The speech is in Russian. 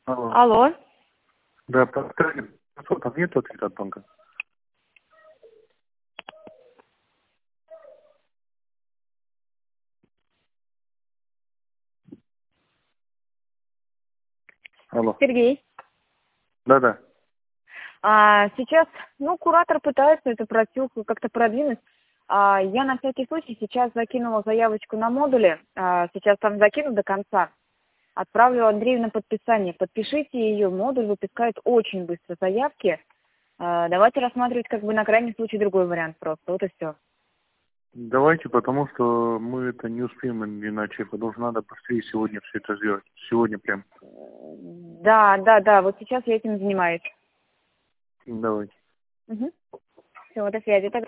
Алло. Алло. Да, подскажите, там нет ответа от банка? Алло. Сергей. Да-да. Сейчас, куратор пытается эту просилку как-то продвинуть. Я на всякий случай сейчас закинула заявочку на модуле. Сейчас там закину до конца. Отправлю Андрею на подписание. Подпишите ее. Модуль выпускает очень быстро заявки. Давайте рассматривать на крайний случай другой вариант просто. Вот и все. Давайте, потому что мы это не успеем иначе, потому что надо быстрее сегодня все это сделать. Сегодня прям. Да. Вот сейчас я этим занимаюсь. Давайте. Все, до связи.